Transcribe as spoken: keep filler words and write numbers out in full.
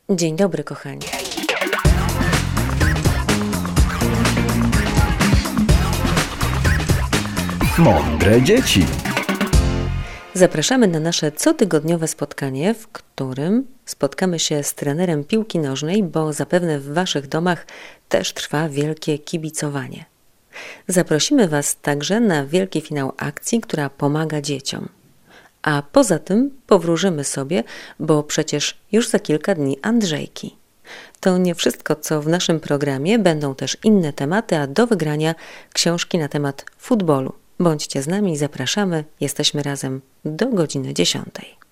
Dzień dobry, kochani. Mądre dzieci. Zapraszamy na nasze cotygodniowe spotkanie, w którym spotkamy się z trenerem piłki nożnej, bo zapewne w Waszych domach też trwa wielkie kibicowanie. Zaprosimy Was także na wielki finał akcji, która pomaga dzieciom. A poza tym powróżymy sobie, bo przecież już za kilka dni Andrzejki. To nie wszystko, co w naszym programie, będą też inne tematy, a do wygrania książki na temat futbolu. Bądźcie z nami, zapraszamy, jesteśmy razem do godziny dziesiątej.